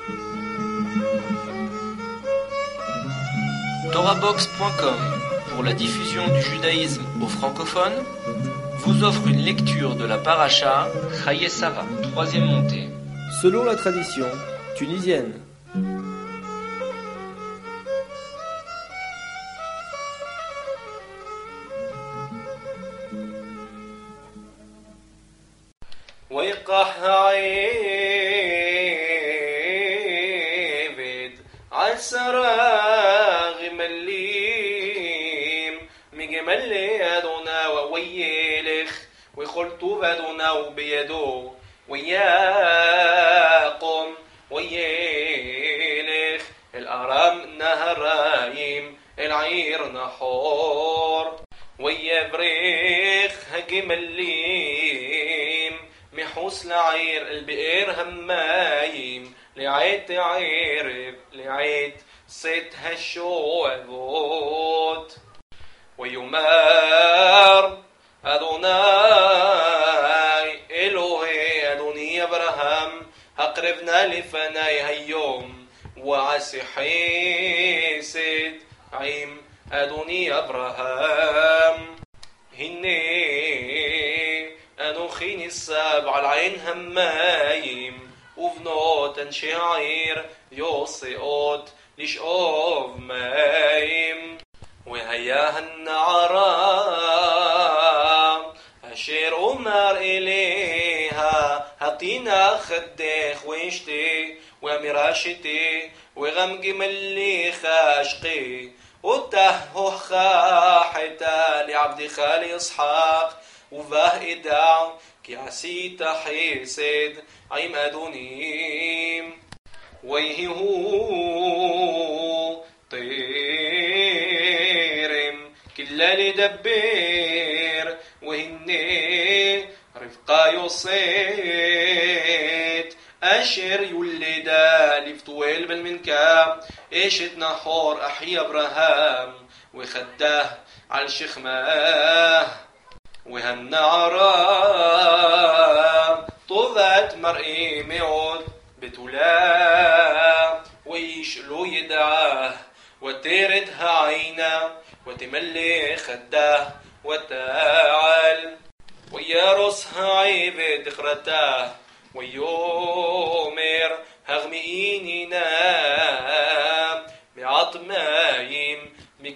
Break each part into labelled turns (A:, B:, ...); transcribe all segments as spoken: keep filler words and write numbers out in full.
A: Torabox point com, pour la diffusion du judaïsme aux francophones, vous offre une lecture de la paracha Chaye Sarah, troisième montée.
B: Selon la tradition tunisienne.
C: ويقح عيبد عالسراغ مليم مجمل أدونا وويلخ وخلطو بدونا وبيدو وياقم ويلخ الأرام نهرايم العير نحور ويبريخ هجمليم محوس لعير البئر همايم لعيت عيرب لعيت ست هالشوعبوت ويمار أدوناي إلهي أدوني أبراهام أقربنا لفناي هاليوم وعسي حيسد عيم أدوني أبراهام هني أنوخيني السبع العين همايم وبنوت انشعير يوصيوت لشقوف مايم وهيا النعرام أشير أمر إليها هطينا خديخ ويشتي ومراشتي وغمجم اللي خاشقي وتهو خاحتا لعبد خالي إسحاق وفاه إدع كي عسيت حيسد عيم أدونيم ويهو طيرم كلا لدبير وهني رفقا يصيت أشر يولدا لفتويل بالمنكا إيشت نحور أحيا إبراهام وخداه على الشخماه وهالنعرة طوذت مرئي ميعود بتولا ويشلو يدعاه وتردها عينا وتملي خداه وتعال ويرسها عيب دخرتاه ويومر هغميني نام بعطمايم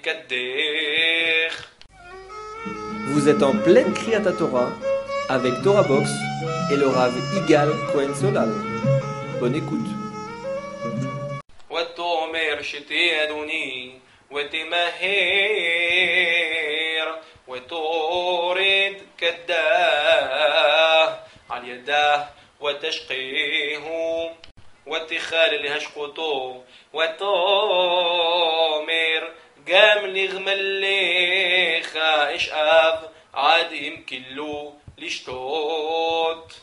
C: مكدخ.
B: Vous êtes en pleine Kriyat Torah avec Torabox et le Rav Igal Cohen Solal. Bonne écoute.
C: وتؤمر شتي أدوني وتمهير وتورد كداه على يداه وتشقيه وتخال لهشقطو وتؤمر قام لغمل خائش أب عاد يمكلو لشتوت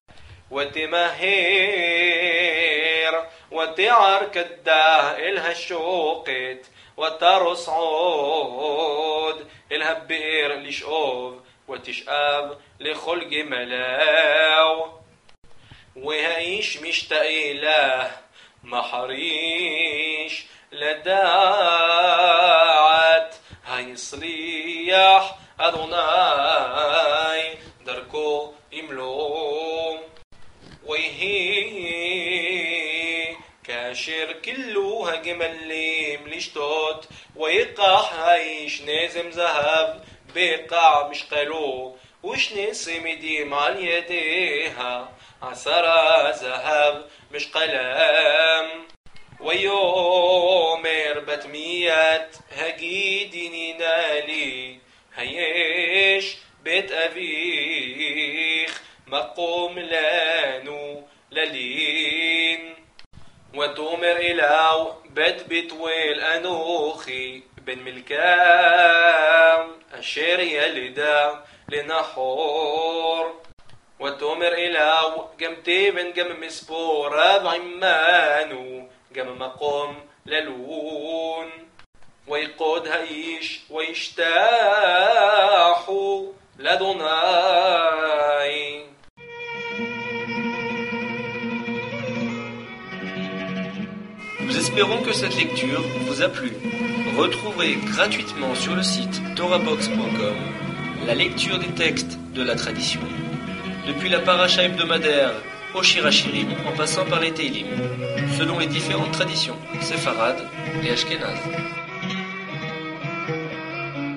C: وتمهير وتعر كداه إلها الشوقت وترس عود إلها بئر لشقوف وتشقاب لخلق ملاو وهايش مشتاق له محريش لداعت هاي صليح أدوناي دركو يملوم ويهي كاشر كلوها جمليم لشتوت ويقح هايش نازم ذهب بقع مش قالو وش نسم يديم على يديها عسرة ذهب مش قلم ويومر بتميات هجيديني نالي هيش بيت أبيخ مقوم لانو للين وتومر إلاو بيت بتويل أنوخي بن ملكام أشير يلدا لنحور وتومر إلاو جمتي بن جم مسبور راب عمانو جم مقوم للون ويقود هايش ويشتاحوا لدناي
A: Nous espérons que cette lecture vous a plu. Retrouvez gratuitement sur le site torabox point com la lecture des textes de la tradition, depuis la paracha hebdomadaire au Shirachirim en passant par les Teilim, selon les différentes traditions séfarades et ashkénazes.